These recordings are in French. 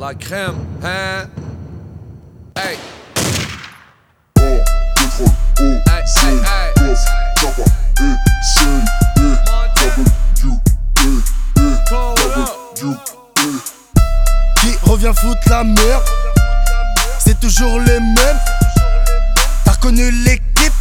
La crème, hein? Hey. Qui revient foutre la merde? C'est toujours les mêmes. T'as reconnu l'équipe?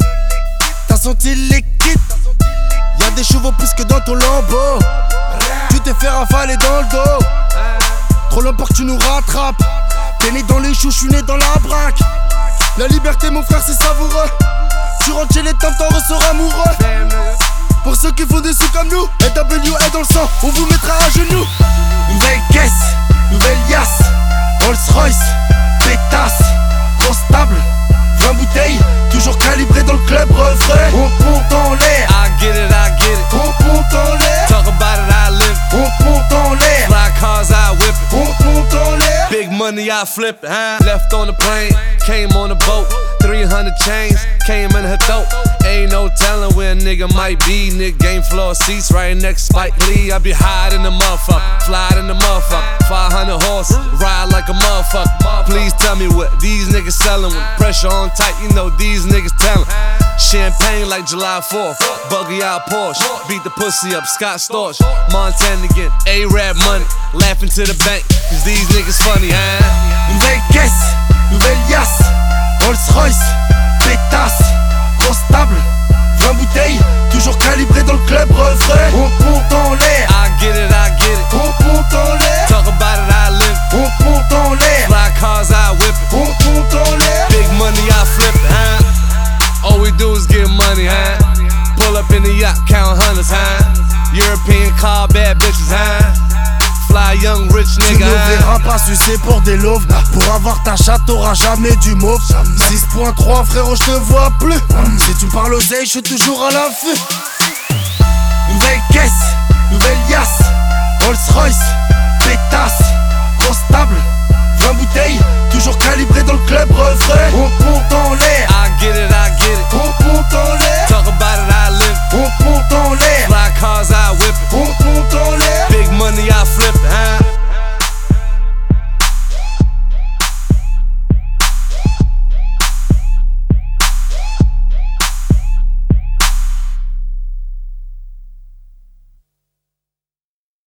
T'as senti l'équipe? Y'a des chevaux plus que dans ton lambeau. Tu t'es fait rafaler dans le dos. Trop long pour que tu nous rattrapes. T'es né dans les choux, j'suis né dans la braque. La liberté mon frère c'est savoureux. Tu rentres chez les temps, t'en ressors amoureux. Pour ceux qui font des sous comme nous, NWA est dans le sang, on vous mettra à genoux. Nouvelle caisse, nouvelle yasse, Rolls Royce, pétasse, grosse table, 20 bouteilles, toujours calibré dans le club refrain. On monte en l'air, I get it. on monte en l'air, Talk about it, I live it. on monte en l'air, Fly cars, I whip it. on monte en l'air. Big money, I flip it, huh? Left on the plane, came on the boat. 300 chains, came in her throat. Ain't no telling where a nigga might be. Nigga game floor seats right next to Spike Lee. I be high in the motherfucker, fly in the motherfucker. 500 horses, ride like a motherfucker. Please tell me what these niggas selling. With pressure on tight, you know these niggas telling. Champagne like July 4th, buggy out Porsche. Beat the pussy up, Scott Storch. Montana again, A-Rap money. Laughing to the bank, cause these niggas funny, huh? Nouvelle caisse, nouvelle yasse, Rolls Royce, pétasse, grosse table, 20 bouteilles, toujours calibré dans le club refrain. On monte en l'air, I get it. on monte en l'air, Talk about it, I live it. on monte en l'air, Fly cars, I whip it. on monte en l'air. Big money, I flip it, huh? All we do is get money, huh? Pull up in the yacht, count hundreds, huh? European car, bad bitches, huh? Fly young rich Tu nigga, ne huh? verras pas sucer pour des loaves. Pour avoir ta chatte, t'auras jamais du mauve. 6.3 frérot, je te vois plus. Si tu parles oseille, je suis toujours à l'affût.